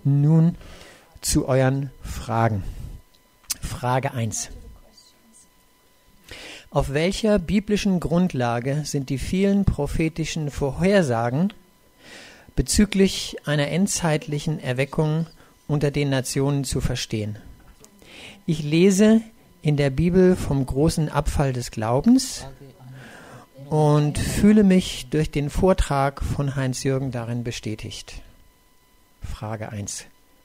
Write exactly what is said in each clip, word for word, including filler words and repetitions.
nun zu euren Fragen. Frage eins. Auf welcher biblischen Grundlage sind die vielen prophetischen Vorhersagen bezüglich einer endzeitlichen Erweckung unter den Nationen zu verstehen? Ich lese in der Bibel vom großen Abfall des Glaubens und fühle mich durch den Vortrag von Heinz-Jürgen darin bestätigt. Frage eins.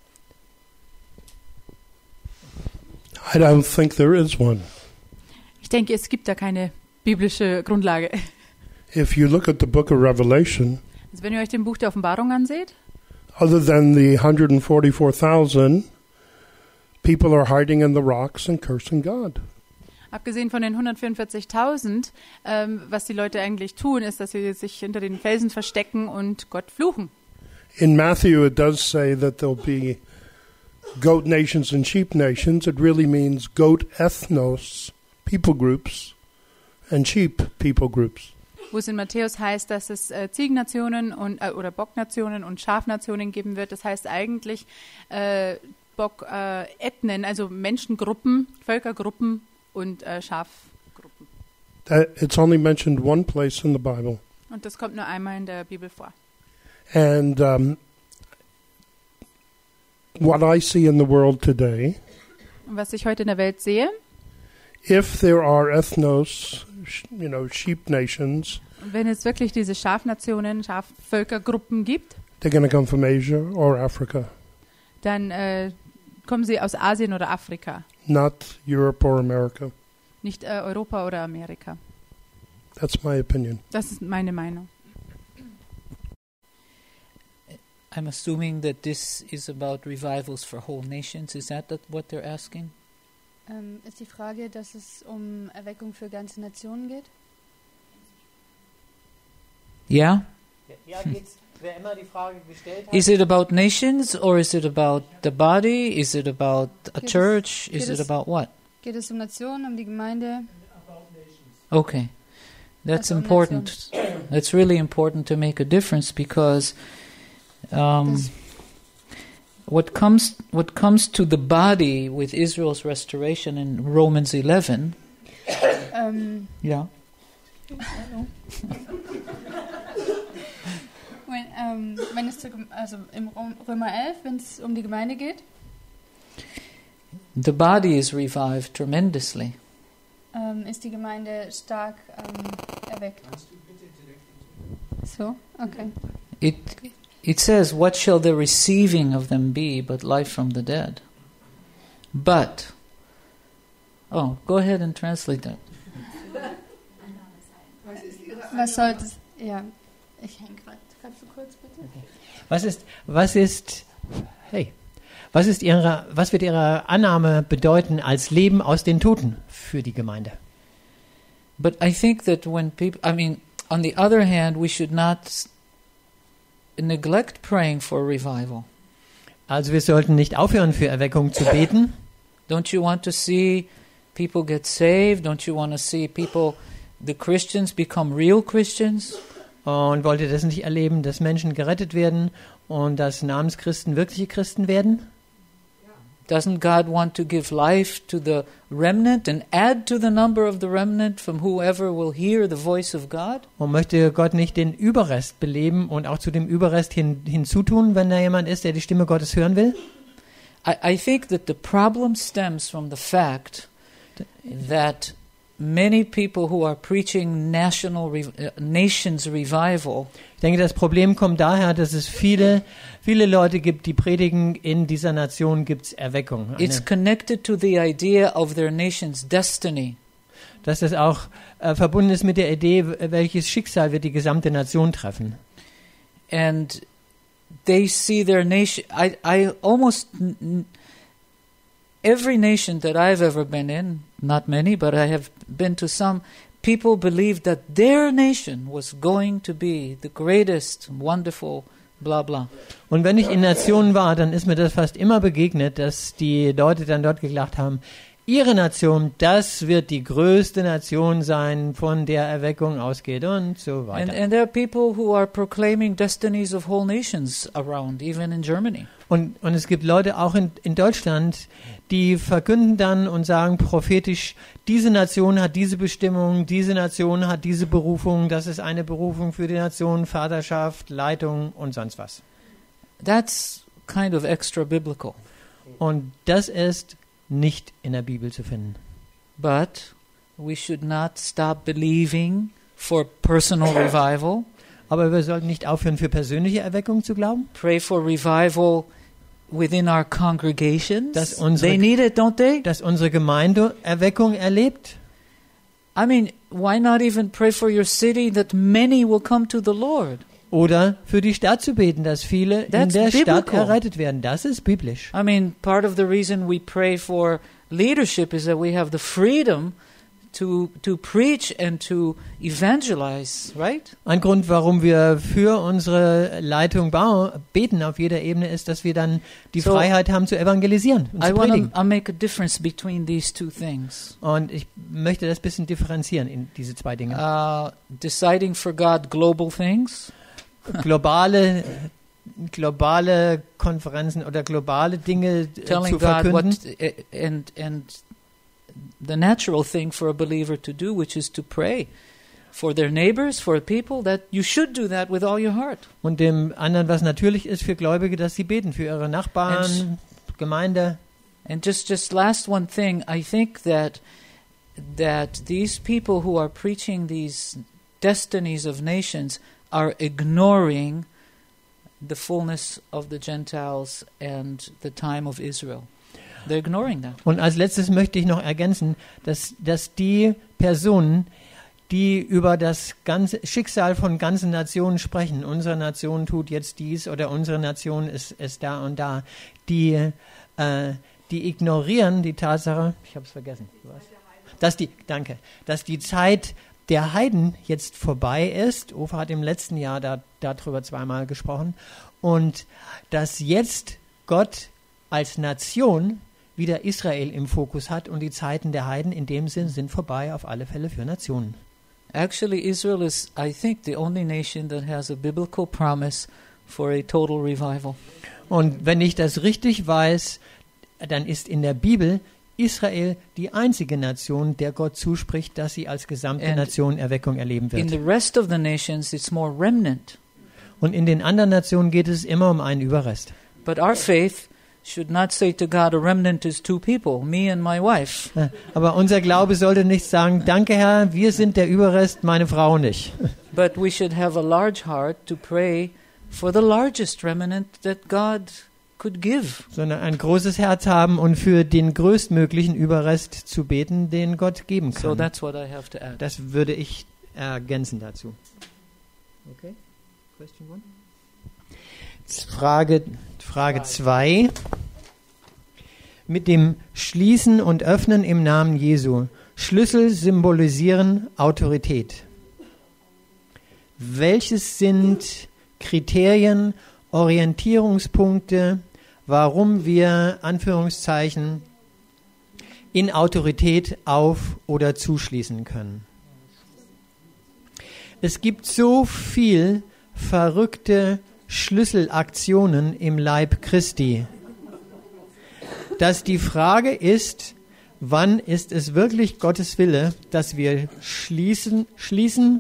I don't think there is one. Ich denke, es gibt da keine biblische Grundlage. If you look at the book of Revelation, Also wenn ihr euch den Buch der Offenbarung anseht, other than the one hundred forty-four thousand, people are hiding in the rocks and cursing God. abgesehen von den hundertvierundvierzigtausend, ähm, was die Leute eigentlich tun, ist, dass sie sich hinter den Felsen verstecken und Gott fluchen. In Matthew, it does say that there'll be goat nations and sheep nations. It really means goat ethnos, people groups, and sheep people groups. Wo es in Matthäus heißt, dass es äh, Ziegennationen und, äh, oder Bocknationen und Schafnationen geben wird. Das heißt eigentlich äh, Bock, äh, Ethnen, also Menschengruppen, Völkergruppen und äh, Schafgruppen. That, it's only mentioned one place in the Bible. Und das kommt nur einmal in der Bibel vor. And um, what I see in the world today, Und was ich heute in der Welt sehe, if there are ethnos, sh- you know, sheep nations, wenn es wirklich diese Schafnationen, Schafvölkergruppen gibt, they're going to come from Asia or Africa, dann äh, kommen sie aus Asien oder Afrika, not Europe or America. nicht äh, Europa oder Amerika. That's my opinion. Das ist meine Meinung. I'm assuming that this is about revivals for whole nations. Is that that what they're asking? Ähm, ist die Frage, dass es um Erweckung für ganze Nationen geht? Yeah? Ja, geht's, wer immer die Frage gestellt hat. Is it about nations or is it about the body? Is it about a Geht es- church? geht Is it es- about what? Geht es um Nationen, um die Gemeinde? Okay. That's Also um important. That's really important to make a difference because um, Das- what comes what comes to the body with Israel's restoration in Romans eleven. Ähm, Yeah. wenn, ähm, wenn es zu, also im Rom- Römer elf, wenn es um die Gemeinde geht, The body is revived tremendously. ähm, ist die Gemeinde stark ähm, erweckt. So, okay. It it says, "What shall the receiving of them be but life from the dead?" But oh, go ahead and translate that. Was soll das? Ja, ich hänge gerade. Kannst du kurz bitte? Was ist, was ist, hey, was ist ihre, was wird Ihre Annahme bedeuten als Leben aus den Toten für die Gemeinde? But I think that when people, I mean, on the other hand, we should not s- neglect praying for revival. Also wir sollten nicht aufhören, für Erweckung zu beten. Don't you want to see people get saved? Don't you want to see people, the Christians, become real Christians? Und wollt ihr das nicht erleben, dass Menschen gerettet werden und dass Namenschristen wirkliche Christen werden? Doesn't God want to give life to the remnant and add to the number of the remnant from whoever will hear the voice of God? Und möchte Gott nicht den Überrest beleben und auch zu dem Überrest hin, hinzutun, wenn da jemand ist, der die Stimme Gottes hören will? I, I think that the problem stems from the fact that many people who are preaching national re- uh, nations revival Ich denke, das Problem kommt daher, dass es viele, viele Leute gibt, die predigen, in dieser Nation gibt es Erweckung. it's Eine, connected to the idea of their nation's destiny. dass das auch äh, verbunden ist mit der Idee, welches Schicksal wird die gesamte Nation treffen. And they see their nation. I, I almost n- n- every nation that I've ever been in, not many, but I have been to some. People believed that their nation was going to be the greatest, wonderful, blah blah. Und wenn ich in Nationen war, dann ist mir das fast immer begegnet, dass die Leute dann dort geglaubt haben, ihre Nation, das wird die größte Nation sein, von der Erweckung ausgeht und so And, weiter. and there are people who are proclaiming destinies of whole nations around, even in Germany. Und, und es gibt Leute auch in, in Deutschland, die verkünden dann und sagen prophetisch, diese Nation hat diese Bestimmung, diese Nation hat diese Berufung, das ist eine Berufung für die Nation, Vaterschaft, Leitung und sonst was. That's kind of extra biblical. Und das ist nicht in der Bibel zu finden. But we should not stop believing for personal revival. Aber wir sollten nicht aufhören, für persönliche Erweckung zu glauben. Pray for revival within our congregations. Dass unsere- They need it, don't they? Dass unsere Gemeinde Erweckung erlebt. I mean, why not even pray for your city that many will come to the Lord? Oder für die Stadt zu beten, dass viele That's in der Stadt biblical. errettet werden. Das ist biblisch. I mean, part of the reason we pray for leadership is that we have the freedom to to preach and to evangelize, right? Ein Grund, warum wir für unsere Leitung bau- beten auf jeder Ebene, ist, dass wir dann die So, Freiheit haben zu evangelisieren und I zu want predigen. to make a difference between these two things. Und ich möchte das ein bisschen differenzieren in diese zwei Dinge. Uh, deciding for God global things Globale, globale Konferenzen oder globale Dinge äh, telling zu God verkünden. what uh, and and the natural thing for a believer to do, which is to pray for their neighbors, for people, that you should do that with all your heart. Und dem anderen, was natürlich ist für Gläubige, dass sie beten für ihre Nachbarn, Gemeinde. And just just last one thing, I think that that these people who are preaching these destinies of nations are ignoring the fullness of the Gentiles and the time of Israel. They're ignoring that. Und als letztes möchte ich noch ergänzen, dass, dass die Personen, die über das ganze Schicksal von ganzen Nationen sprechen, unsere Nation tut jetzt dies oder unsere Nation ist, ist da und da, die, äh, die ignorieren die Tatsache, ich habe es vergessen, was? Dass die, danke, dass die Zeit der Heiden jetzt vorbei ist. Uwe hat im letzten Jahr da, darüber zweimal gesprochen. Und dass jetzt Gott als Nation wieder Israel im Fokus hat und die Zeiten der Heiden in dem Sinn sind vorbei, auf alle Fälle für Nationen. Actually, Israel is, I think, the only nation that has a biblical promise for a total revival. Und wenn ich das richtig weiß, dann ist in der Bibel Israel die einzige Nation, der Gott zuspricht, dass sie als gesamte And Nation Erweckung erleben In the wird. rest of the nations, it's more remnant. Und in den anderen Nationen geht es immer um einen Überrest. But our faith should not say to God, a remnant is two people, me and my wife. Aber unser Glaube sollte nicht sagen, danke Herr, wir sind der Überrest, meine Frau nicht. But we should have a large heart to pray for the largest remnant that God could give. Sondern ein großes Herz haben und für den größtmöglichen Überrest zu beten, den Gott geben So kann. that's what I have to add. Das würde ich ergänzen dazu. Okay. Question one. Frage Frage zwei. Mit dem Schließen und Öffnen im Namen Jesu. Schlüssel symbolisieren Autorität. Welches sind Kriterien, Orientierungspunkte, warum wir, Anführungszeichen, in Autorität auf- oder zuschließen können? Es gibt so viel verrückte Schlüsselaktionen im Leib Christi, dass die Frage ist, wann ist es wirklich Gottes Wille, dass wir schließen, schließen,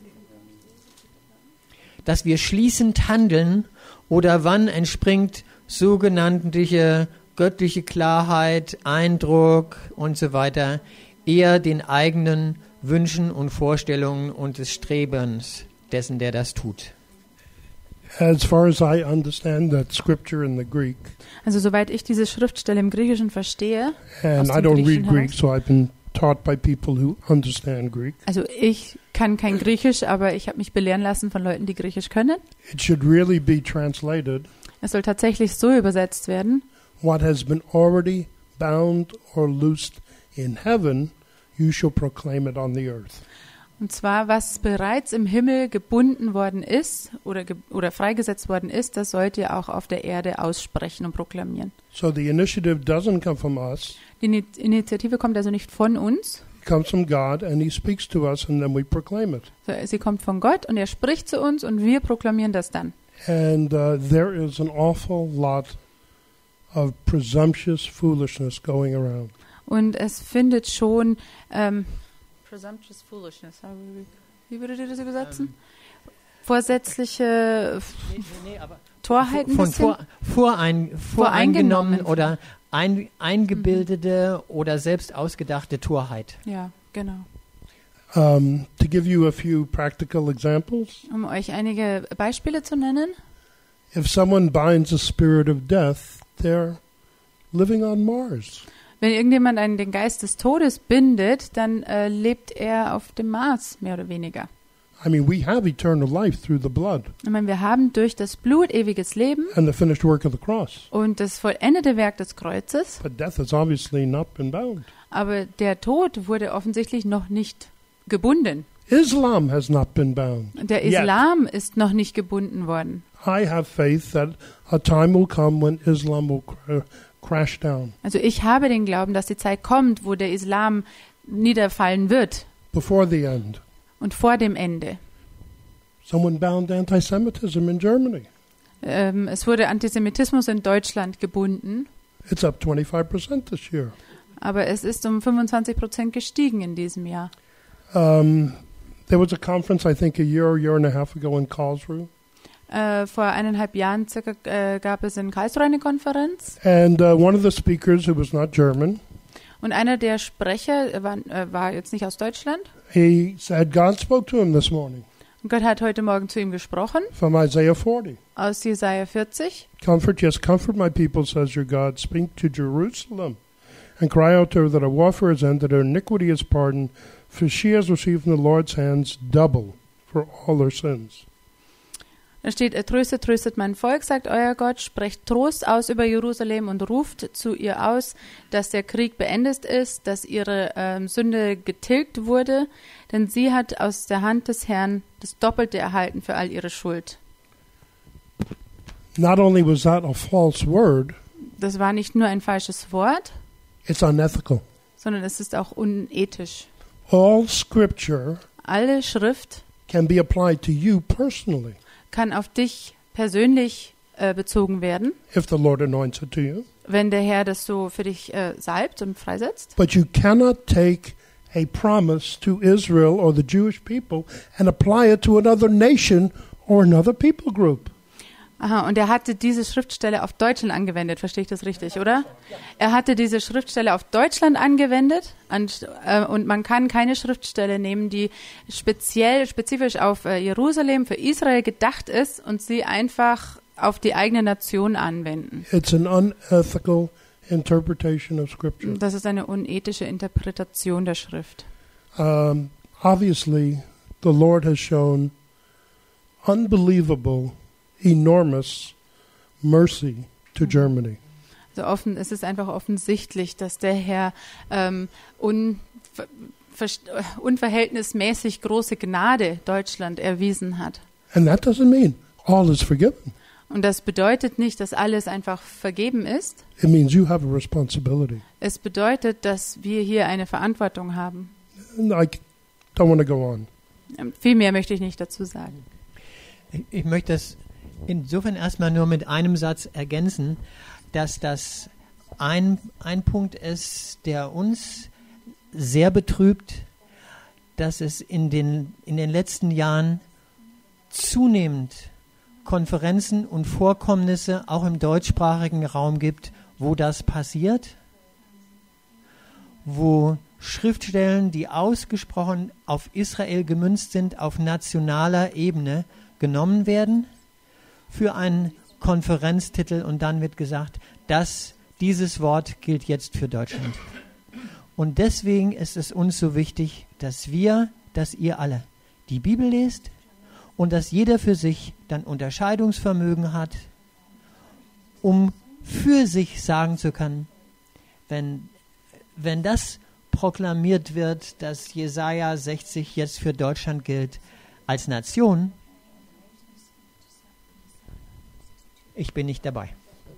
dass wir schließend handeln, oder wann entspringt sogenannte göttliche Klarheit, Eindruck und so weiter eher den eigenen Wünschen und Vorstellungen und des Strebens dessen, der das tut. As far as I understand that scripture in the Greek, Also soweit ich diese Schriftstelle im Griechischen verstehe, and Aus I dem don't read Griechischen Greek, heraus? so I've been taught by people who understand Greek. also ich kann kein Griechisch, aber ich habe mich belehren lassen von Leuten, die Griechisch können. It should really be translated, Es soll tatsächlich so übersetzt werden: what has been already bound or loosed in heaven, you shall proclaim it on the earth. Und zwar, was bereits im Himmel gebunden worden ist oder, ge oder freigesetzt worden ist, das sollt ihr auch auf der Erde aussprechen und proklamieren. So the initiative doesn't come from us. Die Ini Initiative kommt also nicht von uns, It comes from God, and He speaks to us, and then we proclaim it. sie kommt von Gott und er spricht zu uns und wir proklamieren das dann. And uh, there is an awful lot of presumptuous foolishness going around. Und es findet schon ähm, presumptuous foolishness, wie würdet ihr das übersetzen? Vorsätzliche Nee, nee, nee, aber Torheit ein von bisschen? vor, vorein, voreingenommen Voreingenommen. oder ein, eingebildete oder selbst ausgedachte Torheit. Ja, genau. Um, to give you a few practical examples, Um euch einige Beispiele zu nennen. if someone binds a spirit of death, they're living on Mars. Wenn irgendjemand einen, den Geist des Todes bindet, dann äh, lebt er auf dem Mars, mehr oder weniger. I mean, we have eternal life through the blood Ich meine, wir haben durch das Blut ewiges Leben and the finished work of the cross. und das vollendete Werk des Kreuzes, But death has obviously not been bound. aber der Tod wurde offensichtlich noch nicht gebunden. Islam has not been bound. Der Yet. Islam ist noch nicht gebunden worden. I have faith that a time will come when Islam will cr- crash down. Also ich habe den Glauben, dass die Zeit kommt, wo der Islam niederfallen wird Before the end. und vor dem Ende. Someone bound anti-Semitism in Germany. Ähm, es wurde Antisemitismus in Deutschland gebunden, It's up twenty-five percent this year. aber es ist um fünfundzwanzig Prozent gestiegen in diesem Jahr. Um, there was a conference, I think, a year or year and a half ago in Karlsruhe. Äh, vor eineinhalb Jahren circa äh, gab es in Karlsruhe eine Konferenz And uh, one of the speakers, who was not German, und einer der Sprecher äh, war, äh, war jetzt nicht aus Deutschland. he said God spoke to him this morning Und Gott hat heute Morgen zu ihm gesprochen from Isaiah forty. aus Jesaja vierzig. Comfort, yes, comfort my people, says your God. Speak to Jerusalem and cry out to her that her warfare is ended, her iniquity is pardoned, for she has received from the Lord's hands double for all her sins. Da steht, tröstet, tröstet mein Volk, sagt euer Gott, sprecht Trost aus über Jerusalem und ruft zu ihr aus, dass der Krieg beendet ist, dass ihre ähm, Sünde getilgt wurde, denn sie hat aus der Hand des Herrn das Doppelte erhalten für all ihre Schuld. Not only was that a false word, Das war nicht nur ein falsches Wort, it's unethical. sondern es ist auch unethisch. All scripture Alle Schrift can be applied to you personally kann auf dich persönlich äh, bezogen werden, if the Lord anoints it to you. wenn der Herr das so für dich äh, salbt und freisetzt. But you cannot take a promise to Israel or the Jewish people and apply it to another nation or another people group. Aha, und er hatte diese Schriftstelle auf Deutschland angewendet, verstehe ich das richtig, oder? Er hatte diese Schriftstelle auf Deutschland angewendet an, äh, und man kann keine Schriftstelle nehmen, die speziell, spezifisch auf äh, Jerusalem, für Israel gedacht ist und sie einfach auf die eigene Nation anwenden. It's an unethical interpretation of Scripture. Das ist eine unethische Interpretation der Schrift. Um, obviously, the Lord has shown unbelievable, enormous mercy to Germany. Also offen, es ist einfach offensichtlich, dass der Herr ähm, un, ver, ver, unverhältnismäßig große Gnade Deutschland erwiesen hat. And that doesn't mean all is forgiven. Und das bedeutet nicht, dass alles einfach vergeben ist. It means you have a responsibility. Es bedeutet, dass wir hier eine Verantwortung haben. And I don't want to go on. Ähm, Viel mehr möchte ich nicht dazu sagen. Ich, ich möchte das insofern erstmal nur mit einem Satz ergänzen, dass das ein, ein Punkt ist, der uns sehr betrübt, dass es in den, in den letzten Jahren zunehmend Konferenzen und Vorkommnisse auch im deutschsprachigen Raum gibt, wo das passiert, wo Schriftstellen, die ausgesprochen auf Israel gemünzt sind, auf nationaler Ebene genommen werden für einen Konferenztitel und dann wird gesagt, dass dieses Wort gilt jetzt für Deutschland. Und deswegen ist es uns so wichtig, dass wir, dass ihr alle die Bibel lest und dass jeder für sich dann Unterscheidungsvermögen hat, um für sich sagen zu können, wenn, wenn das proklamiert wird, dass Jesaja sechzig jetzt für Deutschland gilt als Nation, ich bin nicht dabei.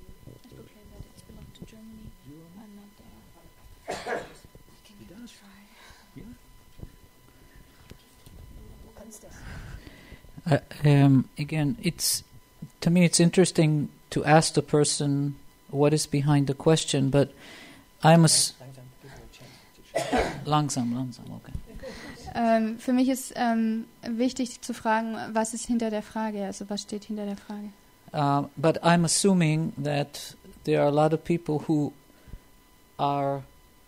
Uh, um, again, it's to me it's interesting to ask the person what is behind the question, but I'm a s- langsam, langsam, okay. Ähm, für mich ist ähm, wichtig zu fragen, was ist hinter der Frage, also was steht hinter der Frage. Uh, but I'm assuming that there are a lot of people who are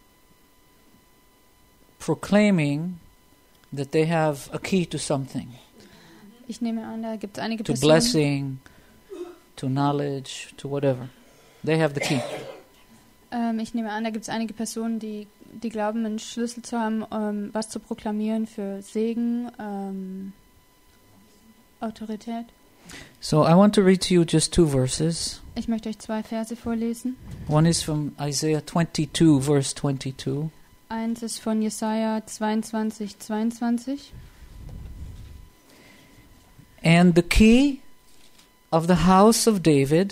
proclaiming that they have a key to something, Ich nehme an, da gibt es einige to Personen, blessing, to knowledge, to whatever. They have the key. ähm, ich nehme an, da gibt es einige Personen, die, die glauben, einen Schlüssel zu haben, ähm, was zu proklamieren für Segen, ähm, Autorität. So I want to read to you just two verses. Ich möchte euch zwei Verse vorlesen. One is from Isaiah twenty-two, verse twenty-two. Eins ist von Jesaja zweiundzwanzig, zweiundzwanzig. And the key of the house of David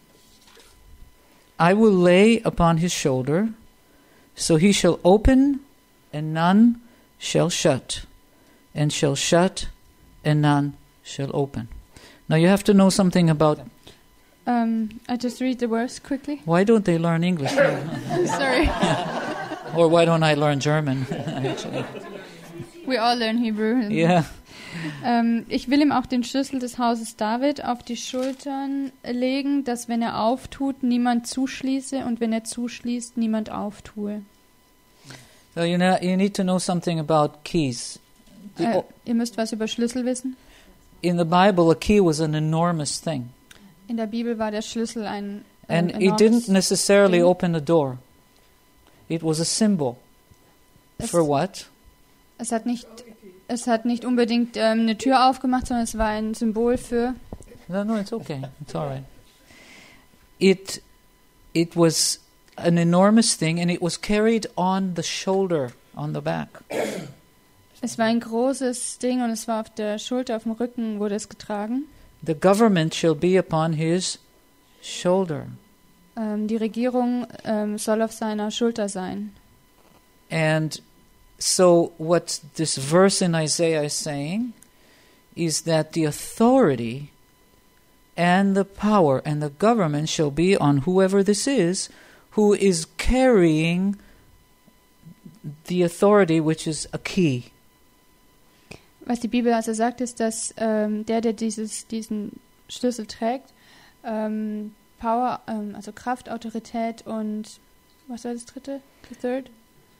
I will lay upon his shoulder, so he shall open, and none shall shut, and shall shut, and none shall open. Now you have to know something about... Um, I just read the verse quickly. Why don't they learn English? Sorry. Or why don't I learn German, actually? We all learn Hebrew. Yeah. Ähm, ich will ihm auch den Schlüssel des Hauses David auf die Schultern legen, dass wenn er auftut, niemand zuschließe und wenn er zuschließt, niemand auftue. So you know, you need to know something about keys. The, Äh, ihr müsst was über Schlüssel wissen. in the Bible, a key was an enormous thing. In der Bibel war der Schlüssel ein, ein And it didn't enormes necessarily Ding. open a door. It was a symbol. Es, For what? es hat nicht, es hat nicht unbedingt ähm, eine Tür aufgemacht, sondern es war ein Symbol für. No, no, it's okay. It's all right. It, it was an enormous thing, and it was carried on the shoulder, on the back. Es war ein großes Ding und es war auf der Schulter, auf dem Rücken wurde es getragen. The government shall be upon his shoulder. Ähm, die Regierung ähm, soll auf seiner Schulter sein. And so, what this verse in Isaiah is saying is that the authority and the power and the government shall be on whoever this is who is carrying the authority, which is a key. Was die Bibel also sagt, ist, dass ähm, der, der dieses, diesen Schlüssel trägt, ähm, Power, ähm, also Kraft, Autorität und was war das dritte? The third?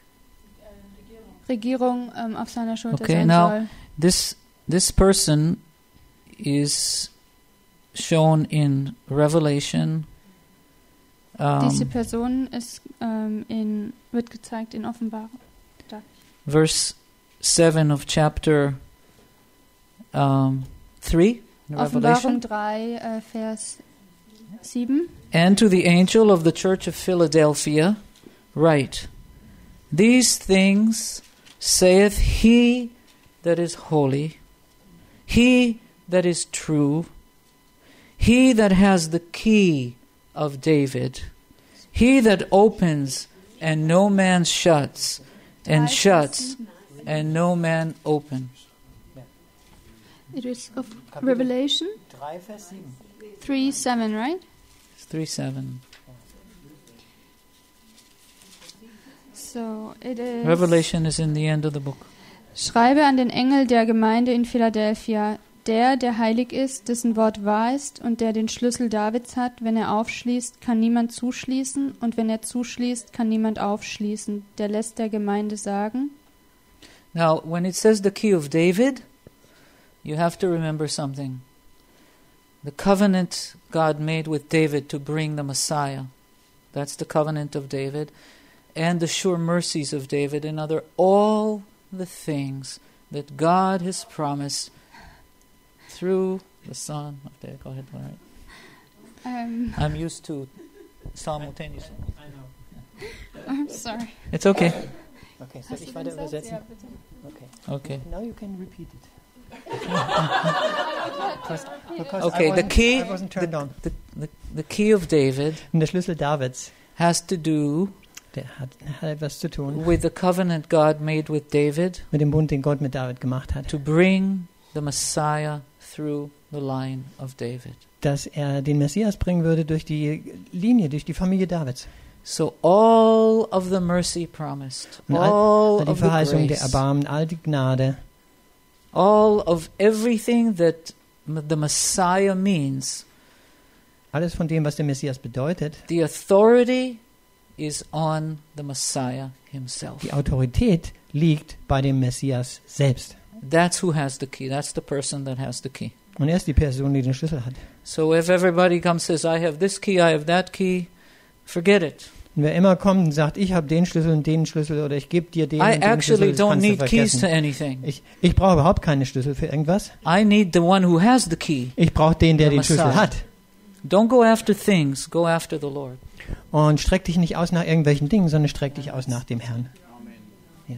Regierung ähm, auf seiner Schulter Okay, sein now- soll. This this person is shown in Revelation. Diese Um, Person ist ähm, in, wird gezeigt in Offenbarung. verse seven of chapter um, three, in Offenbarung Revelation. drei, äh, Vers sieben. And to the angel of the church of Philadelphia, write, these things saith he that is holy, he that is true, he that has the key of David, he that opens and no man shuts, and drei, Vers shuts sieben. and no man opens. It is of Revelation drei, Vers sieben. three, seven, right? It's three seven. So it is. Revelation is in the end of the book. Schreibe an den Engel der Gemeinde in Philadelphia, der, der heilig ist, dessen Wort wahr ist und der den Schlüssel Davids hat. Wenn er aufschließt, kann niemand zuschließen, und wenn er zuschließt, kann niemand aufschließen. Der lässt der Gemeinde sagen. Now, when it says the key of David, you have to remember something. The covenant God made with David to bring the Messiah. That's the covenant of David. And the sure mercies of David, and other all the things that God has promised through the Son of David. Go ahead, all right. Ähm, I'm used to simultaneously. I know. I'm sorry. It's okay. Okay, soll ich weiter übersetzen? Okay. Okay. Now you can repeat it. because, because Okay, I the wasn't- key, I wasn't turned on. the, the, the key of David Und der Schlüssel Davids, has to do der hat, hat etwas zu tun with the covenant God made with David mit dem Bund, den Gott mit David gemacht hat. to bring the Messiah through the line of David. Dass er den Messias bringen würde durch die Linie, durch die Familie Davids. So all of the mercy promised, Und all all, all die of the Verheißung der grace, Erbarmen, all die Gnade, all of everything that m- the Messiah means, alles von dem, was der Messias bedeutet, the authority is on the Messiah himself. die Autorität liegt bei dem Messias selbst. That's who has the key. That's the person that has the key. Und er ist die Person, die den Schlüssel hat. So if everybody comes and says, I have this key, I have that key, forget it. Und wer immer kommt und sagt, ich habe den Schlüssel und den Schlüssel oder ich gebe dir den I und den actually Schlüssel, das don't kannst du need keys to vergessen. anything. Ich, ich brauche überhaupt keine Schlüssel für irgendwas. I need the one who has the key. Ich brauche den, der The den Schlüssel Messiah. hat. Don't go after things, go after the Lord. Und streck dich nicht aus nach irgendwelchen Dingen, sondern streck dich aus nach dem Herrn. Ja.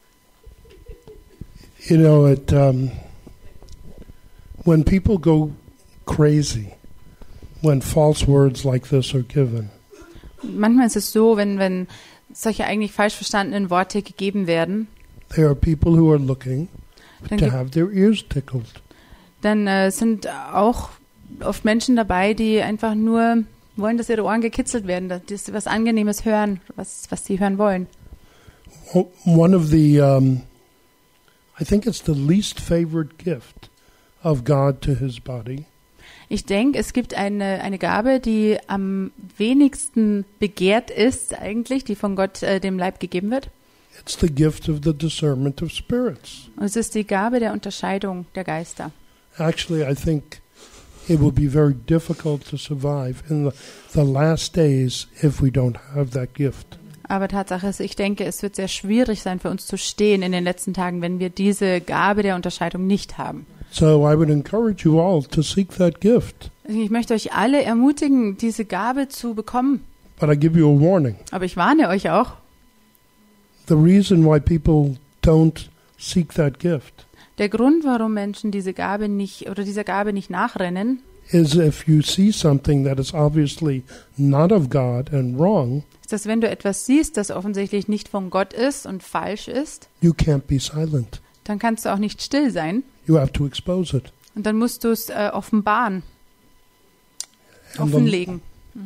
You know, it, um, when people go crazy, when false words like this are given, Manchmal ist es so, wenn, wenn solche eigentlich falsch verstandenen Worte gegeben werden, there are people who are looking dann, to gibt, have their ears tickled. dann äh, sind auch oft Menschen dabei, die einfach nur wollen, dass ihre Ohren gekitzelt werden, dass sie was Angenehmes hören, was, was sie hören wollen. One of the, um, I think it's the least favored gift of God to his body Ich denke, es gibt eine, eine Gabe, die am wenigsten begehrt ist eigentlich, die von Gott äh, dem Leib gegeben wird. It's the gift of the discernment of spirits. Und es ist die Gabe der Unterscheidung der Geister. Actually, I think it will be very difficult to survive in the, the last days if we don't have that gift. Aber Tatsache ist, ich denke, es wird sehr schwierig sein für uns zu stehen in den letzten Tagen, wenn wir diese Gabe der Unterscheidung nicht haben. So I would encourage you all to seek that gift. Ich möchte euch alle ermutigen, diese Gabe zu bekommen. But I give you a warning. Aber ich warne euch auch. The reason why people don't seek that gift Der Grund, warum Menschen diese Gabe nicht oder dieser Gabe nicht nachrennen, is if you see something that is obviously not of God and wrong, ist, dass wenn du etwas siehst, das offensichtlich nicht von Gott ist und falsch ist, you can't be silent. dann kannst du auch nicht still sein. You have to expose it. Und dann musst du es äh, offenbaren, And the- offenlegen.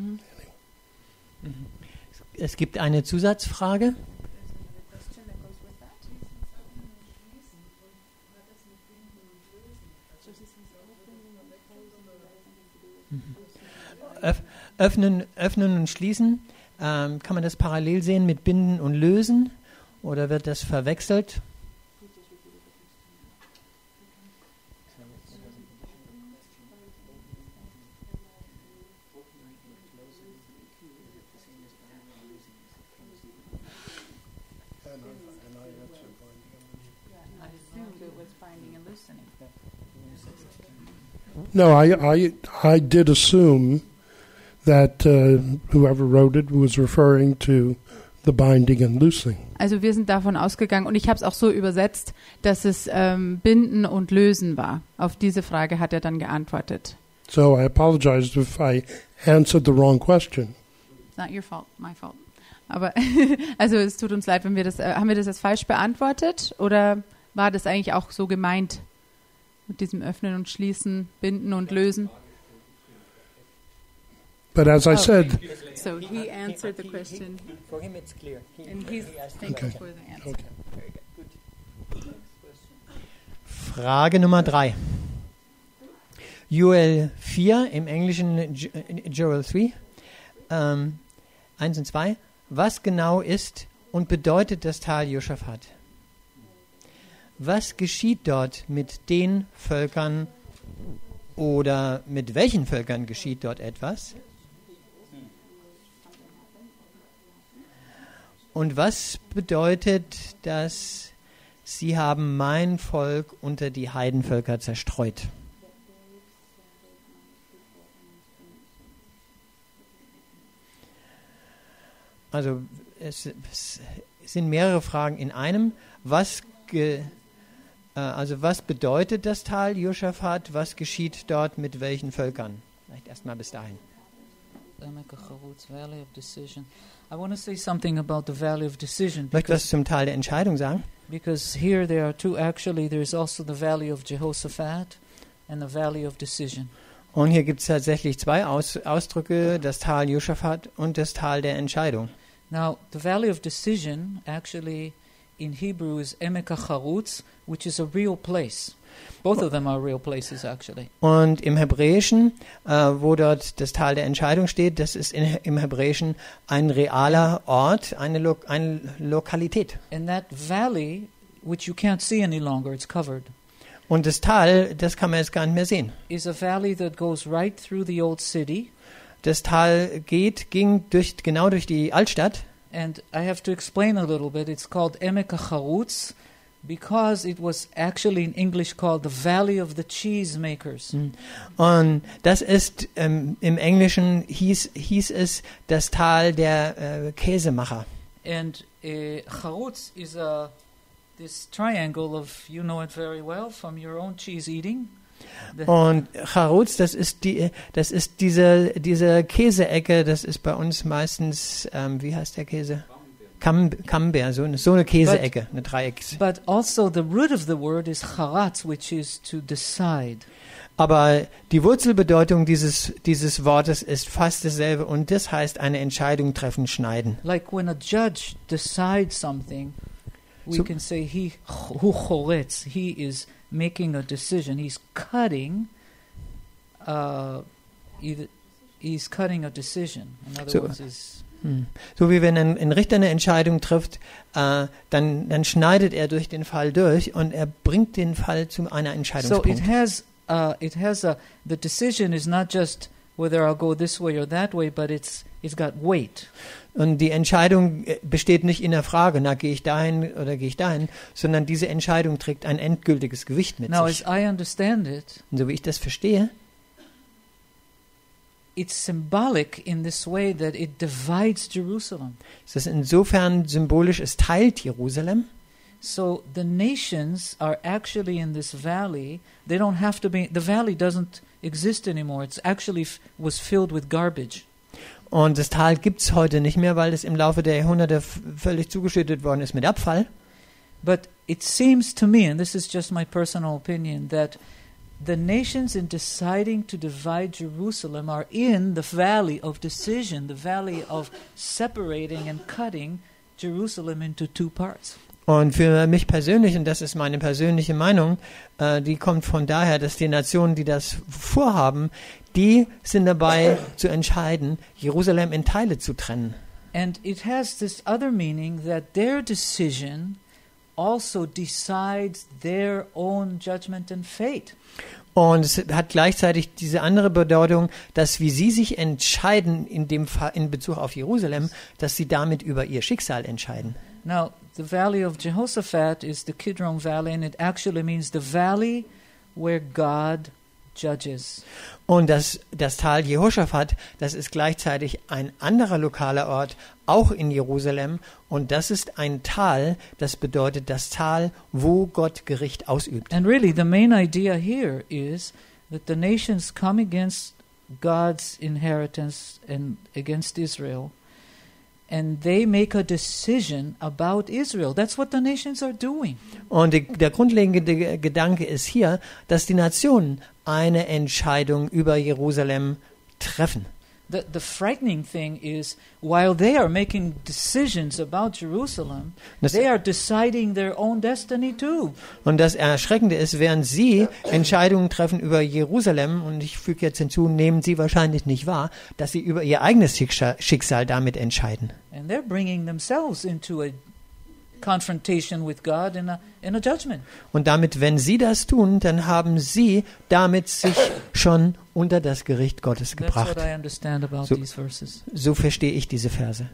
Es gibt eine Zusatzfrage. Öff- Öffnen, öffnen und schließen. Ähm, kann man das parallel sehen mit Binden und Lösen? Oder wird das verwechselt? No, I, I, I did assume that uh, whoever wrote it was referring to the binding and loosing. Also wir sind davon ausgegangen, und ich habe es auch so übersetzt, dass es ähm, Binden und Lösen war. Auf diese Frage hat er dann geantwortet. So I apologize if I answered the wrong question. It's not your fault, my fault. Aber also es tut uns leid, wenn wir das, äh, haben wir das jetzt falsch beantwortet, oder war das eigentlich auch so gemeint mit diesem Öffnen und Schließen, Binden und Lösen? But as I Oh. said, So he answered the question For him it's clear. and he's thankful for the answer. okay. Frage Nummer drei. Joel vier, im Englischen Jo- Joel drei, ähm, eins und zwei. Was genau ist und bedeutet das Tal Josaphat? Was geschieht dort mit den Völkern oder mit welchen Völkern geschieht dort etwas? Und was bedeutet, dass sie haben mein Volk unter die Heidenvölker zerstreut? also es, es sind mehrere Fragen in einem. Was, ge, äh, also was bedeutet das Tal Josaphat? Was geschieht dort mit welchen Völkern? Vielleicht erstmal bis dahin. Valley of Decision. I want to say something about the Valley of Decision. Ich möchte was zum Tal der Entscheidung sagen. Because here there are two, actually there is also the Valley of Jehoshaphat and the Valley of Decision. Und hier gibt es tatsächlich zwei Aus, Ausdrücke, das Tal Josaphat und das Tal der Entscheidung. Now, the Valley of Decision actually in Hebrew is Emek HaCharutz, which is a real place. Both of them are real places actually. Und im Hebräischen, äh, wo dort das Tal der Entscheidung steht, das ist in, im Hebräischen ein realer Ort, eine, Lo eine Lokalität. And that valley, which you can't see any longer, it's covered. Und das Tal, das kann man jetzt gar nicht mehr sehen. Is a valley that goes right through the old city. Das Tal geht, ging durch, genau durch die Altstadt. And I have to explain a little bit. It's called Emek HaCharutz because it was actually in English called the Valley of the Cheesemakers. Und das ist ähm, im Englischen hieß, hieß es das Tal der äh, Käsemacher. And uh, Charutz is a this triangle of, you know it very well from your own cheese eating. Und Charutz, das ist die, das ist diese diese Käseecke, das ist bei uns meistens, ähm, wie heißt der Käse? Camembert, Camembert, so eine, so eine Käseecke, eine Dreiecks. But also the root of the word is charatz, which is to decide. Aber die Wurzelbedeutung dieses dieses Wortes ist fast dasselbe und das heißt eine Entscheidung treffen, schneiden. Like when a judge decides something, we So- can say he hu choretz, he is making a decision. He's cutting. Uh, either, he's cutting a decision. In other So- words, is Hm. So wie wenn ein, ein Richter eine Entscheidung trifft, äh, dann dann schneidet er durch den Fall durch und er bringt den Fall zu einer so. Entscheidungspunkt. It has. Uh, it has a. The decision is not just whether I'll go this way or that way, but it's it's got weight. Und die Entscheidung äh, besteht nicht in der Frage, na, gehe ich dahin oder gehe ich dahin, sondern diese Entscheidung trägt ein endgültiges Gewicht mit Now, as sich. I understand it, Und so wie ich das verstehe, it's symbolic in this way that it divides Jerusalem. ist das insofern symbolisch, es teilt Jerusalem. So the nations are actually in this valley. They don't have to be. The valley doesn't exist anymore. It's actually f- was filled with garbage. Und das Tal gibt es heute nicht mehr, weil es im Laufe der Jahrhunderte f- völlig zugeschüttet worden ist mit Abfall. But it seems to me, and this is just my personal opinion, that the nations in deciding to divide Jerusalem are in the valley of decision, the valley of separating and cutting Jerusalem into two parts. Und für mich persönlich, und das ist meine persönliche Meinung, äh, die kommt von daher, dass die Nationen, die das vorhaben, die sind dabei zu entscheiden, Jerusalem in Teile zu trennen. And it has this other meaning that their decision also decides their own judgment and fate. Und es hat gleichzeitig diese andere Bedeutung, dass wie sie sich entscheiden in dem Fall, in Bezug auf Jerusalem, dass sie damit über ihr Schicksal entscheiden. Now, the valley of Jehoshaphat is the Kidron Valley, and it actually means the valley where God judges. Und das, das Tal Jehoshaphat, das ist gleichzeitig ein anderer lokaler Ort, auch in Jerusalem. Und das ist ein Tal, das bedeutet das Tal, wo Gott Gericht ausübt. And really, the main idea here is that the nations come against God's inheritance and against Israel, and they make a decision about Israel. That's what the nations are doing. Und die, der grundlegende Ge- Gedanke ist hier, dass die Nationen eine Entscheidung über Jerusalem treffen. The, the frightening thing is, while they are making decisions about Jerusalem, Das- they are deciding their own destiny too. Und das Erschreckende ist, während sie Entscheidungen treffen über Jerusalem, und ich füge jetzt hinzu, nehmen sie wahrscheinlich nicht wahr, dass sie über ihr eigenes Schicksal, Schicksal damit entscheiden. And they're bringing themselves into a confrontation with God in a, in a judgment. Und damit, wenn sie das tun, dann haben sie damit sich schon unter das Gericht Gottes That's what gebracht. I understand about So- these verses. So verstehe ich diese Verse.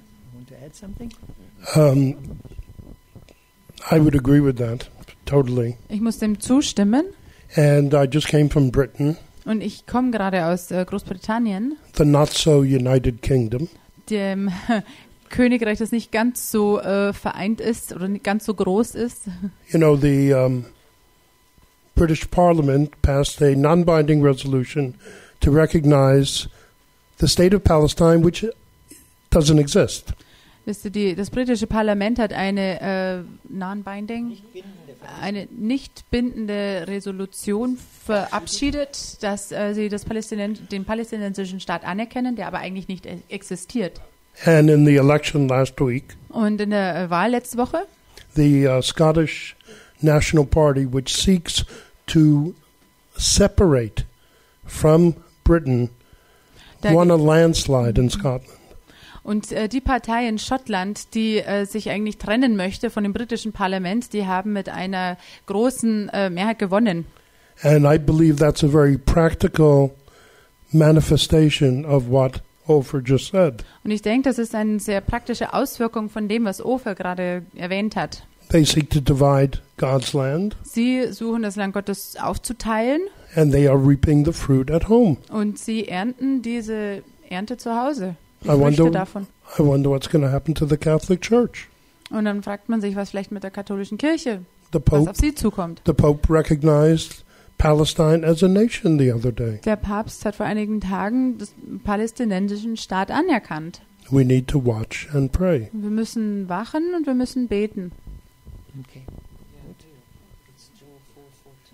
Um, I would agree with that totally. Ich muss dem zustimmen. And I just came from Britain, Und ich komme gerade aus äh, Großbritannien, the not so United Kingdom. dem Königreich, das nicht ganz so äh, vereint ist oder nicht ganz so groß ist. You know, the um, British Parliament passed a non-binding resolution to recognize the state of Palestine, which doesn't exist. Wisst ihr, die, das britische Parlament hat eine äh, non-binding, eine nicht bindende Resolution verabschiedet, dass äh, sie das Palästinens den palästinensischen Staat anerkennen, der aber eigentlich nicht e- existiert. And in the election last week, Und in der äh, Wahl letzte Woche, the uh, Scottish National Party, which seeks to separate from Britain, da won a landslide in Scotland. Und äh, die Partei in Schottland, die äh, sich eigentlich trennen möchte von dem britischen Parlament, die haben mit einer großen äh, Mehrheit gewonnen. And I believe that's a very practical manifestation of what Ofer just said. Und ich denke, das ist eine sehr praktische Auswirkung von dem, was Ofer gerade erwähnt hat. They seek to divide God's land, Sie suchen das Land Gottes aufzuteilen and they are reaping the fruit at home. und sie ernten diese Ernte zu Hause. Die I Früchte wonder, davon. I wonder what's going to happen to the Catholic Church. Und dann fragt man sich, was vielleicht mit der katholischen Kirche, The was Pope, auf sie zukommt. the Pope recognized Palestine as a nation the other day. Der Papst hat vor einigen Tagen den palästinensischen Staat anerkannt. We need to watch and pray. Wir müssen wachen und wir müssen beten. Okay. It's Joel four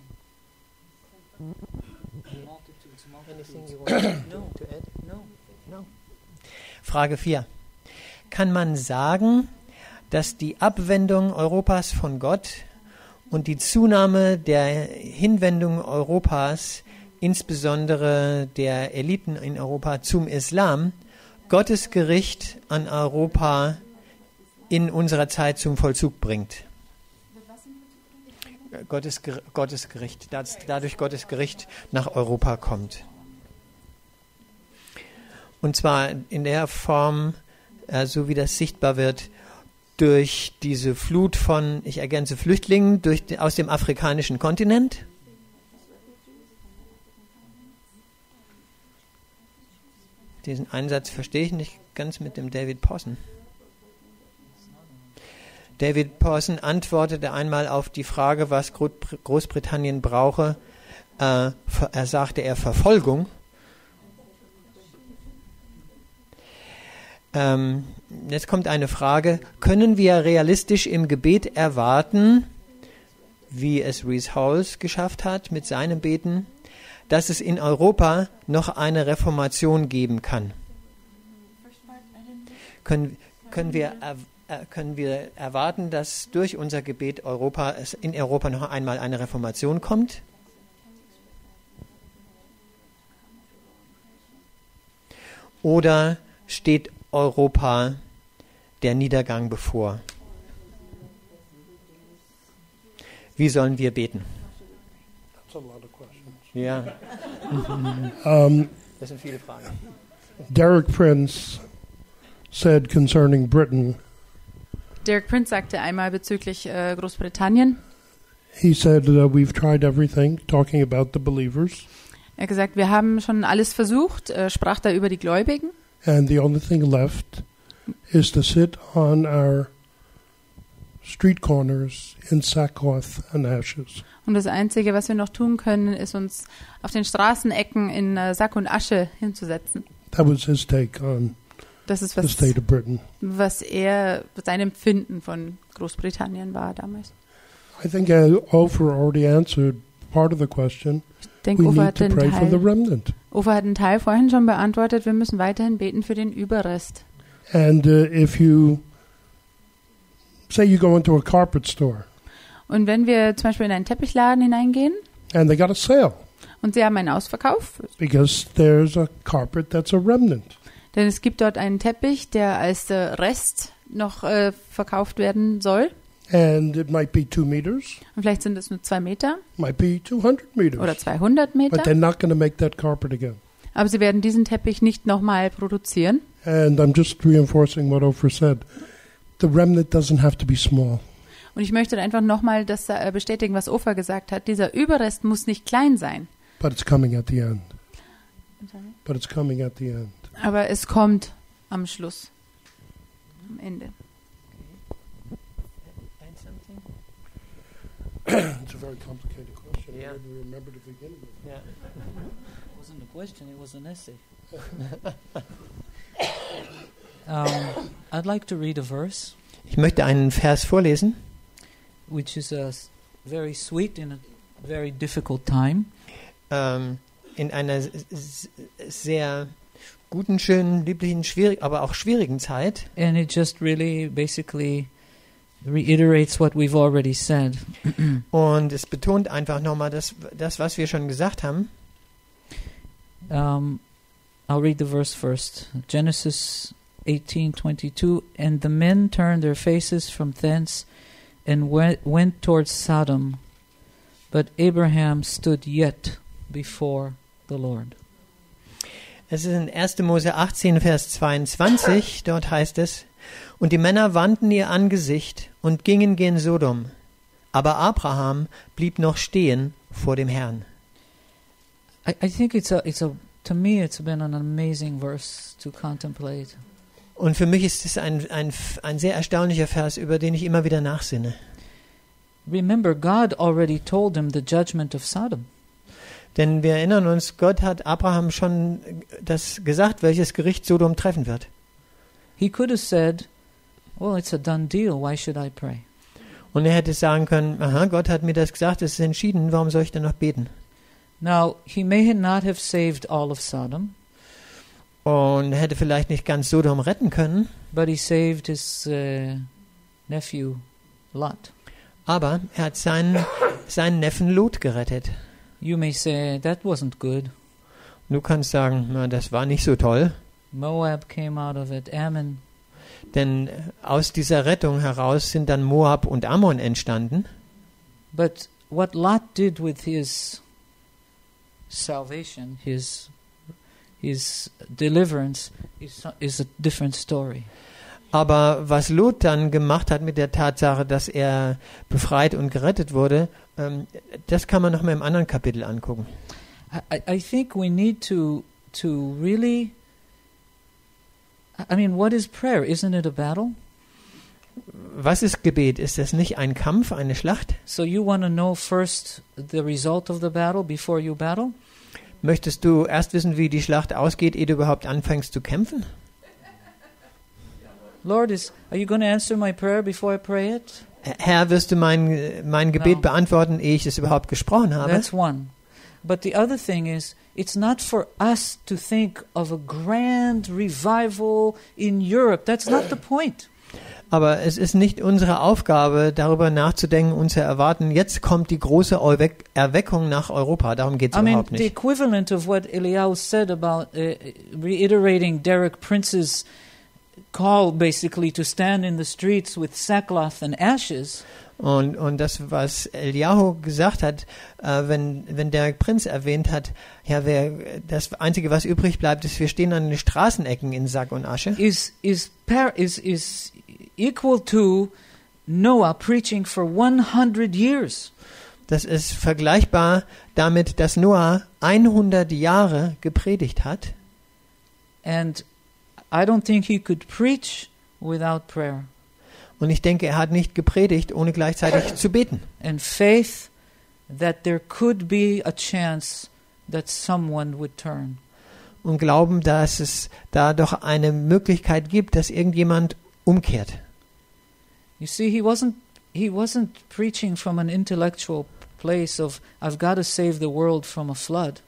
fourteen. Multitudes, Anything multitudes. you want No, to add? no. No. Frage vier. Kann man sagen, dass die Abwendung Europas von Gott und die Zunahme der Hinwendung Europas, insbesondere der Eliten in Europa zum Islam, Gottes Gericht an Europa in unserer Zeit zum Vollzug bringt? Gottes, Gottes Gericht, dass dadurch Gottes Gericht nach Europa kommt. Und zwar in der Form, äh, so wie das sichtbar wird, durch diese Flut von, ich ergänze, Flüchtlingen durch, aus dem afrikanischen Kontinent. Diesen Einsatz verstehe ich nicht ganz mit dem David Pawson. David Pawson antwortete einmal auf die Frage, was Großbritannien brauche. Äh, er sagte er Verfolgung. Ähm, jetzt kommt eine Frage. Können wir realistisch im Gebet erwarten, wie es Rees Howells geschafft hat mit seinem Beten, dass es in Europa noch eine Reformation geben kann? Können, können wir äh, können wir erwarten, dass durch unser Gebet Europa, es in Europa noch einmal eine Reformation kommt? Oder steht Europa der Niedergang bevor? Wie sollen wir beten? That's a lot of questions. Ja, Um, das sind viele Fragen. Derek Prince said concerning Britain, Derek Prince sagte einmal bezüglich äh, Großbritannien, he said, uh, we've tried everything, talking about the believers, er hat gesagt, wir haben schon alles versucht, äh, sprach da über die Gläubigen. and the only thing left is to sit on our street corners in sackcloth and ashes. Und das Einzige, was wir noch tun können, ist uns auf den Straßenecken in äh, Sack und Asche hinzusetzen. That was his take on Das ist, the was, state of Britain. was er, sein Empfinden von Großbritannien war damals. I think uh, Ofer already answered part of the question. Ich denke, We Uwe need hat, to den pray for the Teil, remnant. Uwe hat einen Teil vorhin schon beantwortet. Wir müssen weiterhin beten für den Überrest. And uh, if you say you go into a carpet store Und wenn wir zum Beispiel in einen Teppichladen hineingehen and they got a sale und sie haben einen Ausverkauf, because there's a carpet that's a remnant. denn es gibt dort einen Teppich, der als äh, Rest noch äh, verkauft werden soll. And it might be two meters, Und vielleicht sind es nur zwei Meter might be two hundred meters. oder zweihundert But they're Meter. not going to make that carpet again. Aber sie werden diesen Teppich nicht nochmal produzieren. And I'm just reinforcing what Ofer said. The remnant doesn't have to be small. Und ich möchte einfach nochmal das äh, bestätigen, was Ofer gesagt hat. Dieser Überrest muss nicht klein sein. But it's coming at the end. But it's coming at the end. Aber es kommt am Schluss. am Ende. It's a very complicated question. Yeah. I didn't remember to begin with. Ja. It wasn't a question, it was an essay. um, I'd like to read a verse, Ich möchte einen Vers vorlesen, which is uh, s- very sweet in a very difficult time. ähm, in einer s- s- sehr guten, schönen, lieblichen, schwierig, aber auch schwierigen Zeit. And it just really basically reiterates what we've already said. Und es betont einfach nochmal das, das, was wir schon gesagt haben. Um, I'll read the verse first. Genesis eighteen twenty-two. And the men turned their faces from thence and went, went towards Sodom. But Abraham stood yet before the Lord. Es ist in erster Mose achtzehn, Vers zweiundzwanzig. Dort heißt es: Und die Männer wandten ihr Angesicht und gingen gen Sodom. Aber Abraham blieb noch stehen vor dem Herrn. I, I think it's a, it's a, to me, it's been an amazing verse to contemplate. Und für mich ist es ein, ein, ein sehr erstaunlicher Vers, über den ich immer wieder nachsinne. Remember, God already told him the judgment of Sodom. Denn wir erinnern uns, Gott hat Abraham schon das gesagt, welches Gericht Sodom treffen wird. He could have said, well, it's a done deal. Why should I pray? Und er hätte sagen können, aha, Gott hat mir das gesagt, es ist entschieden, warum soll ich denn noch beten? Now, he may not have saved all of Sodom, Und er hätte vielleicht nicht ganz Sodom retten können, but he saved his uh, nephew, Lot. aber er hat seinen, seinen Neffen Lot gerettet. You may say, that wasn't good. Du kannst sagen, na, das war nicht so toll, Moab came out of it, Ammon. denn aus dieser Rettung heraus sind dann Moab und Ammon entstanden. But what Lot did with his salvation, his his deliverance, is, is a different story. Aber was Lot dann gemacht hat mit der Tatsache, dass er befreit und gerettet wurde, ähm, das kann man noch mal im anderen Kapitel angucken. I, I think we need to to really. I mean, what is prayer? Isn't it a battle? Was ist Gebet? Ist das nicht ein Kampf, eine Schlacht? So you want to know first the result of the battle before you battle? Möchtest du erst wissen, wie die Schlacht ausgeht, ehe du überhaupt anfängst zu kämpfen? Lord, is are you going to answer my prayer before I pray it? Herr, wirst du mein, mein Gebet No. beantworten, ehe ich es überhaupt gesprochen habe? That's one. But the other thing is, it's not for us to think of a grand revival in Europe. That's not the point. Aber es ist nicht unsere Aufgabe, darüber nachzudenken und zu erwarten, jetzt kommt die große Erweck- Erweckung nach Europa. Darum geht es I mean, überhaupt the nicht. equivalent of what Eliyahu said about uh, reiterating Derek Prince's call, basically, to stand in the streets with sackcloth and ashes. Und, und das, was Eliyahu gesagt hat, äh, wenn, wenn Derek Prince erwähnt hat, ja, wer, das Einzige, was übrig bleibt, ist, wir stehen an den Straßenecken in Sack und Asche. Is is par- is is equal to Noah preaching for one hundred years. Das ist vergleichbar damit, dass Noah hundert Jahre gepredigt hat. And I don't think he could preach without prayer Und ich denke, er hat nicht gepredigt, ohne gleichzeitig zu beten. and faith that there could be a chance that someone would turn. Und glauben, dass es da doch eine Möglichkeit gibt, dass irgendjemand umkehrt. You see, he wasn't he wasn't preaching from an intellectual place of I've got to save the world from a flood.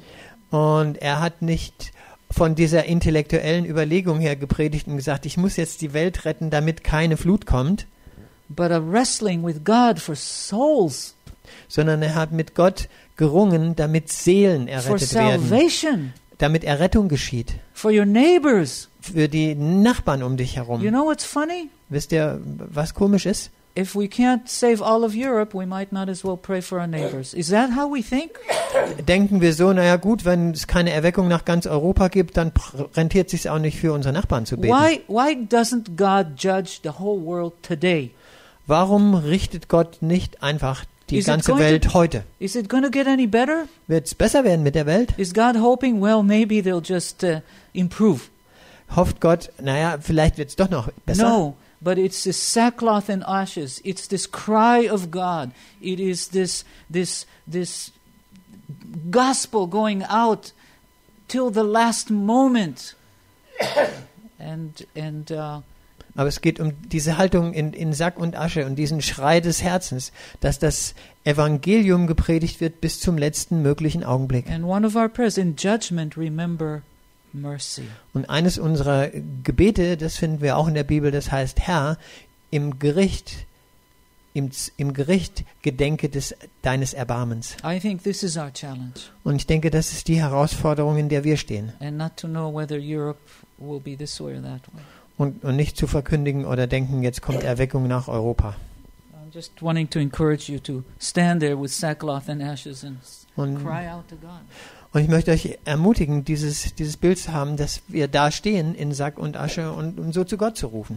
Und er hat nicht von dieser intellektuellen Überlegung her gepredigt und gesagt, ich muss jetzt die Welt retten, damit keine Flut kommt, But a wrestling with God for souls, sondern er hat mit Gott gerungen, damit Seelen for errettet werden, salvation, damit Errettung geschieht. for your neighbors. Für die Nachbarn um dich herum. You know what's funny? Wisst ihr, was komisch ist? If we can't save all of Europe, we might not as well pray for our neighbors. Is that how we think? Denken wir so, naja gut, wenn es keine Erweckung nach ganz Europa gibt, dann pr- rentiert es sich auch nicht für unsere Nachbarn zu beten. Why why doesn't God judge the whole world today? Warum richtet Gott nicht einfach die Is it ganze going to- Welt heute? Is it going to get any better? Wird es besser werden mit der Welt? Is God hoping, well, maybe they'll just uh, improve? hofft Gott, naja, vielleicht wird es doch noch besser. No, but it's this sackcloth and ashes. It's this cry of God. It is this this this gospel going out till the last moment. And and uh, Aber es geht um diese Haltung in, in Sack und Asche und diesen Schrei des Herzens, dass das Evangelium gepredigt wird bis zum letzten möglichen Augenblick. and one of our prayers in judgment, remember mercy. Und eines unserer Gebete, das finden wir auch in der Bibel, das heißt, Herr, im Gericht, im, im Gericht gedenke des, deines Erbarmens. I think this is our challenge, Und ich denke, das ist die Herausforderung, in der wir stehen. and not to know whether Europe will be this way or that way. Und, und nicht zu verkündigen oder denken, jetzt kommt Erweckung nach Europa. I'm just wanting to encourage you to stand there with sackcloth and ashes and s- Und, cry out to God. und ich möchte euch ermutigen, dieses, dieses Bild zu haben, dass wir da stehen in Sack und Asche und, und so zu Gott zu rufen.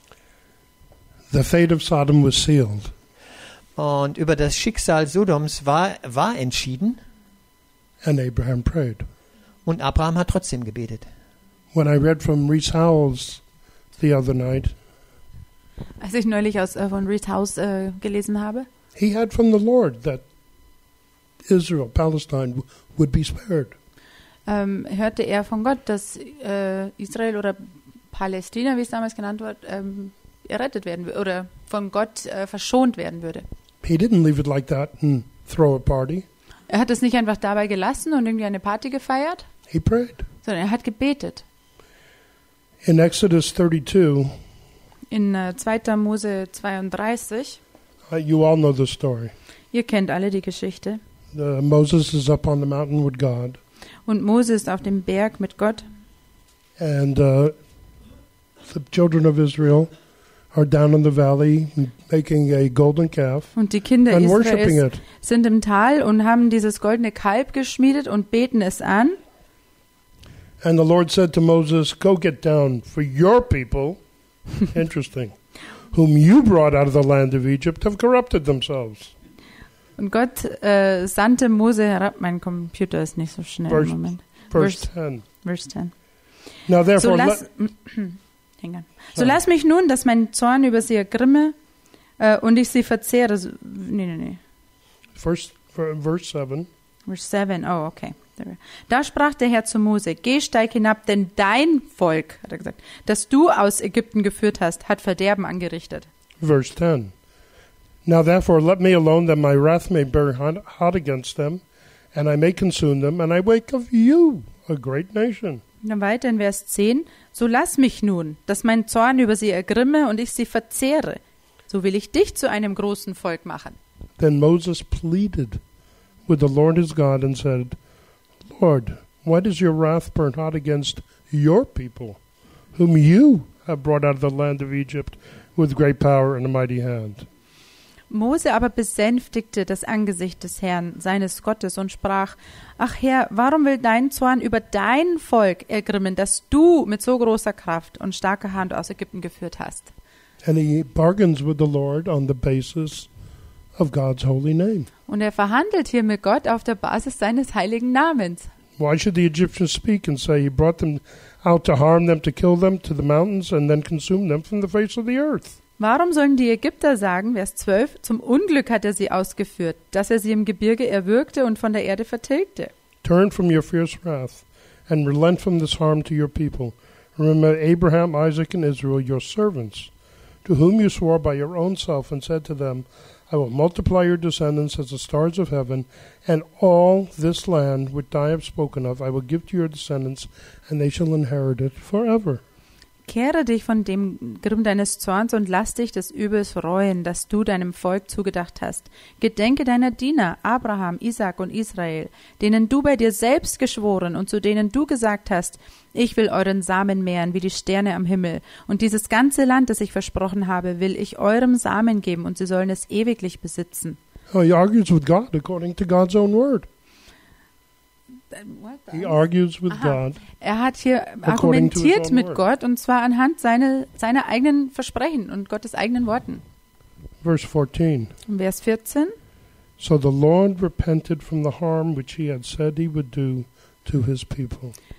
The fate of Sodom was sealed. Und über das Schicksal Sodoms war, war entschieden And Abraham prayed. und Abraham hat trotzdem gebetet. When I read from Rees Howells the other night, Als ich neulich aus äh, von Rees Haus äh, gelesen habe, he had from the Lord that Israel, Palestine, w- would be spared. ähm, hörte er von Gott, dass äh, Israel oder Palästina, wie es damals genannt wird, ähm, errettet werden würde oder von Gott äh, verschont werden würde. He didn't leave it like that and throw a party. Er hat es nicht einfach dabei gelassen und irgendwie eine Party gefeiert, He prayed. sondern er hat gebetet. In Exodus thirty-two, In äh, zweiter Mose zweiunddreißig, uh, you all know the story. ihr kennt alle die Geschichte, Uh, Moses is up on the mountain with God, und Mose ist auf dem Berg mit Gott and uh, the children of Israel are down in the valley making a golden calf und die Kinder and worshiping Israels it. sind im Tal und haben dieses goldene Kalb geschmiedet und beten es an. And the Lord said to Moses, "Go get down, for your people, interesting, whom you brought out of the land of Egypt, have corrupted themselves." Und Gott äh, sandte Mose herab. Mein Computer ist nicht so schnell Verse- im Moment. Verse Verse- ten. Verse zehn. Now So therefore, lass, let, Hang on. so Sorry. lass mich nun, dass mein Zorn über sie ergrimme äh, und ich sie verzehre. So, nee, nee, nee. first, verse seven. Verse seven. Oh, okay. Da sprach der Herr zu Mose: Geh, steig hinab, denn dein Volk, hat er gesagt, das du aus Ägypten geführt hast, hat Verderben angerichtet. Verse ten. Now therefore let me alone, that my wrath may burn hot, hot against them, and I may consume them, and I wake of you a great nation. Und dann weiter in Vers zehn. So lass mich nun, dass mein Zorn über sie ergrimme und ich sie verzehre. So will ich dich zu einem großen Volk machen. Then Moses pleaded with the Lord his God and said, Lord, why does your wrath burn hot against your people, whom you have brought out of the land of Egypt with great power and a mighty hand? Mose aber besänftigte das Angesicht des Herrn, seines Gottes, und sprach: Ach Herr, warum will dein Zorn über dein Volk ergrimmen, das du mit so großer Kraft und starker Hand aus Ägypten geführt hast? And he bargains with the Lord on the basis of God's holy name. Und er verhandelt hier mit Gott auf der Basis seines heiligen Namens. Why should the Egyptians speak and say he brought them out to harm them, to kill them, to the mountains, and then consume them from the face of the earth? Warum sollen die Ägypter sagen, Vers zwölf, zum Unglück hat er sie ausgeführt, dass er sie im Gebirge erwürgte und von der Erde vertilgte? Turn from your fierce wrath and relent from this harm to your people. Remember Abraham, Isaac, and Israel, your servants, to whom you swore by your own self and said to them, I will multiply your descendants as the stars of heaven, and all this land which I have spoken of I will give to your descendants, and they shall inherit it forever. Kehre dich von dem Grimm deines Zorns und lass dich des Übels reuen, das du deinem Volk zugedacht hast. Gedenke deiner Diener, Abraham, Isaak und Israel, denen du bei dir selbst geschworen und zu denen du gesagt hast, ich will euren Samen mehren wie die Sterne am Himmel, und dieses ganze Land, das ich versprochen habe, will ich eurem Samen geben, und sie sollen es ewiglich besitzen. Oh, he argues with God according to God's own word. He argues with Aha. God. Er hat hier According to his argumentiert own mit word. Gott, und zwar anhand seine, seiner eigenen Versprechen und Gottes eigenen Worten. Verse fourteen. In Vers vierzehn. So the Lord repented from the harm which he had said he would do to his people.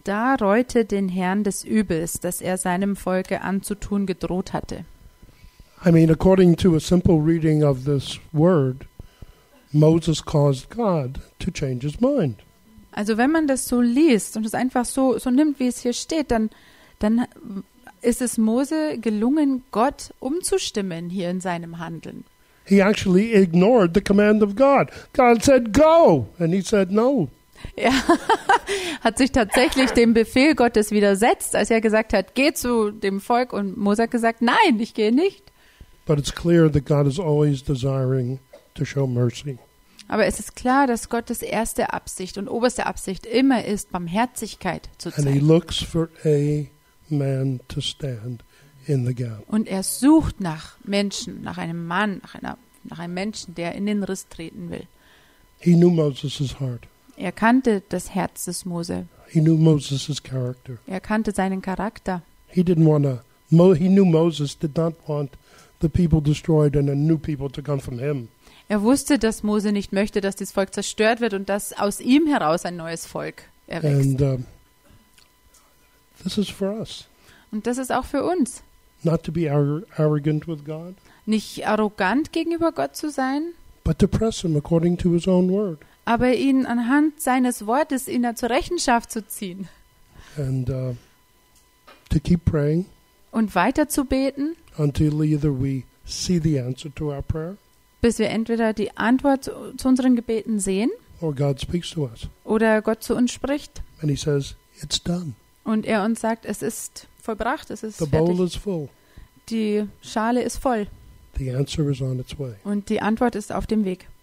da reute den Herrn des Übels, das er seinem Volke anzutun gedroht hatte. I mean, according to a simple reading of this word, Moses caused God to change his mind. Also wenn man das so liest und es einfach so, so nimmt, wie es hier steht, dann, dann ist es Mose gelungen, Gott umzustimmen hier in seinem Handeln. He actually ignored the command of God. God said, go, and he said no. Er hat sich tatsächlich dem Befehl Gottes widersetzt, als er gesagt hat, geh zu dem Volk, und Mose hat gesagt, nein, ich gehe nicht. But it's clear that God is always desiring to show mercy. Aber es ist klar, dass Gottes erste Absicht und oberste Absicht immer ist, Barmherzigkeit zu And he zeigen. looks for a man to stand in the gap. Und er sucht nach Menschen, nach einem Mann, nach, einer, nach einem Menschen, der in den Riss treten will. He knew Moses' heart. Er kannte das Herz des Mose. He knew Moses' character. Er kannte seinen Charakter. He didn't want to, Mo, he knew Moses did not want the people destroyed and a new people to come from him. Er wusste, dass Mose nicht möchte, dass das Volk zerstört wird und dass aus ihm heraus ein neues Volk erwächst. And uh, this is for us. Und das ist auch für uns. Not to be arro- arrogant with God, Nicht arrogant gegenüber Gott zu sein, but to press him according to his own word. aber ihn anhand seines Wortes ihn zur Rechenschaft zu ziehen And uh, to keep praying und weiter zu beten, until either we see the answer to our prayer bis wir entweder die Antwort zu, zu unseren Gebeten sehen or God speaks to us. oder Gott zu uns spricht And he says, it's done. und er uns sagt, es ist vollbracht, es ist The bowl fertig, is full. die Schale ist voll The answer is on its way. und die Antwort ist auf dem Weg.